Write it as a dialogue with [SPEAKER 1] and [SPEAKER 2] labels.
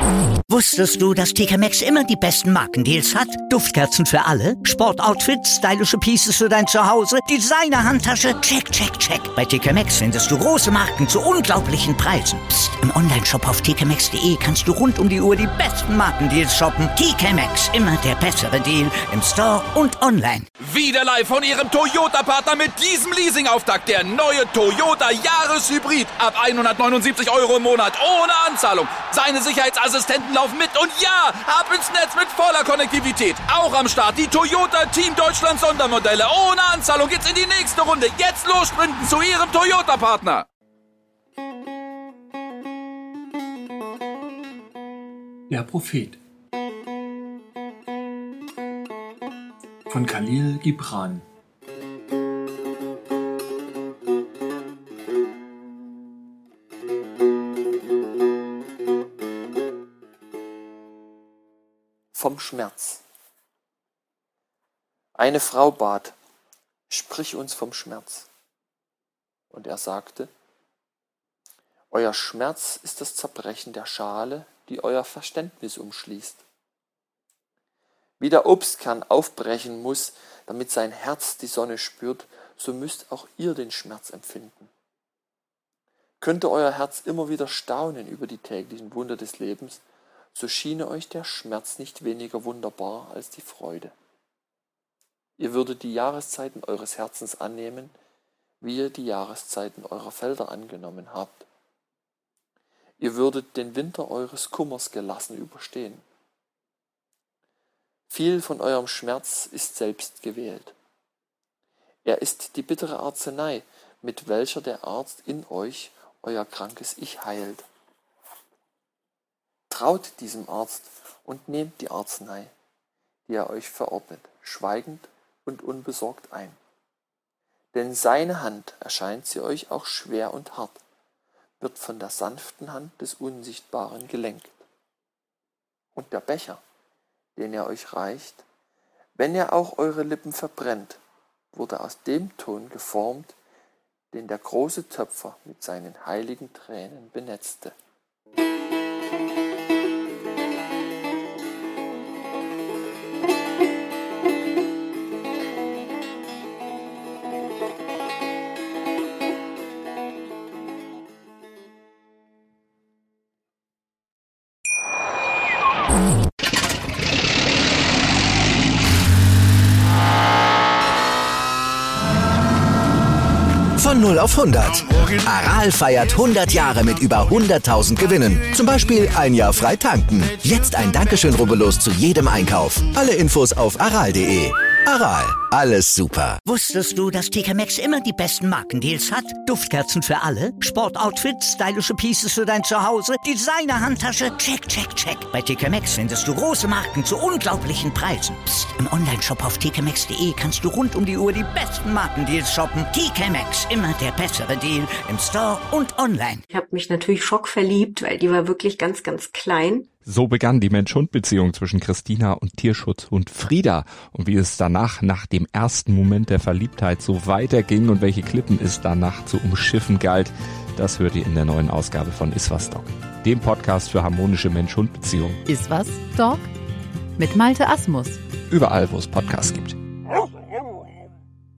[SPEAKER 1] Wusstest du, dass TK Maxx immer die besten Markendeals hat? Duftkerzen für alle, Sportoutfits, stylische Pieces für dein Zuhause, Designer-Handtasche, check, check, check. Bei TK Maxx findest du große Marken zu unglaublichen Preisen. Psst. Im Onlineshop auf tkmaxx.de kannst du rund um die Uhr die besten Markendeals shoppen. TK Maxx, immer der bessere Deal im Store und online.
[SPEAKER 2] Wieder live von Ihrem Toyota-Partner mit diesem Leasing-Auftakt. Der neue Toyota Jahreshybrid. Ab 179 € im Monat. Ohne Anzahlung. Seine Sicherheitsassistenten laufen mit. Und ja, ab ins Netz mit voller Konnektivität. Auch am Start die Toyota Team Deutschland Sondermodelle. Ohne Anzahlung geht's in die nächste Runde. Jetzt los sprinten zu Ihrem Toyota-Partner.
[SPEAKER 3] Der Prophet von Khalil Gibran.
[SPEAKER 4] Vom Schmerz. Eine Frau bat: Sprich uns vom Schmerz. Und er sagte: Euer Schmerz ist das Zerbrechen der Schale, die euer Verständnis umschließt. Wie der Obstkern aufbrechen muss, damit sein Herz die Sonne spürt, so müsst auch ihr den Schmerz empfinden. Könnte euer Herz immer wieder staunen über die täglichen Wunder des Lebens, so schiene euch der Schmerz nicht weniger wunderbar als die Freude. Ihr würdet die Jahreszeiten eures Herzens annehmen, wie ihr die Jahreszeiten eurer Felder angenommen habt. Ihr würdet den Winter eures Kummers gelassen überstehen. Viel von eurem Schmerz ist selbst gewählt. Er ist die bittere Arznei, mit welcher der Arzt in euch euer krankes Ich heilt. Traut diesem Arzt und nehmt die Arznei, die er euch verordnet, schweigend und unbesorgt ein. Denn seine Hand, erscheint sie euch auch schwer und hart, wird von der sanften Hand des Unsichtbaren gelenkt. Und der Becher, den er euch reicht, wenn er auch eure Lippen verbrennt, wurde aus dem Ton geformt, den der große Töpfer mit seinen heiligen Tränen benetzte.
[SPEAKER 5] Von 0 auf 100. Aral feiert 100 Jahre mit über 100.000 Gewinnen. Zum Beispiel ein Jahr frei tanken. Jetzt ein Dankeschön, rubbellos zu jedem Einkauf. Alle Infos auf aral.de. Aral, alles super.
[SPEAKER 1] Wusstest du, dass TK Maxx immer die besten Markendeals hat? Duftkerzen für alle, Sportoutfits, stylische Pieces für dein Zuhause, Designer-Handtasche, check, check, check. Bei TK Maxx findest du große Marken zu unglaublichen Preisen. Psst. Im Onlineshop auf tkmaxx.de kannst du rund um die Uhr die besten Markendeals shoppen. TK Maxx, immer der bessere Deal im Store und online.
[SPEAKER 6] Ich habe mich natürlich schockverliebt, weil die war wirklich ganz, ganz klein.
[SPEAKER 7] So begann die Mensch-Hund-Beziehung zwischen Christina und Tierschutzhund Frieda. Und wie es danach, nach dem ersten Moment der Verliebtheit, so weiterging und welche Klippen es danach zu umschiffen galt, das hört ihr in der neuen Ausgabe von Iswas Dog, dem Podcast für harmonische Mensch-Hund-Beziehungen.
[SPEAKER 8] Iswas Dog mit Malte Asmus.
[SPEAKER 7] Überall, wo es Podcasts gibt.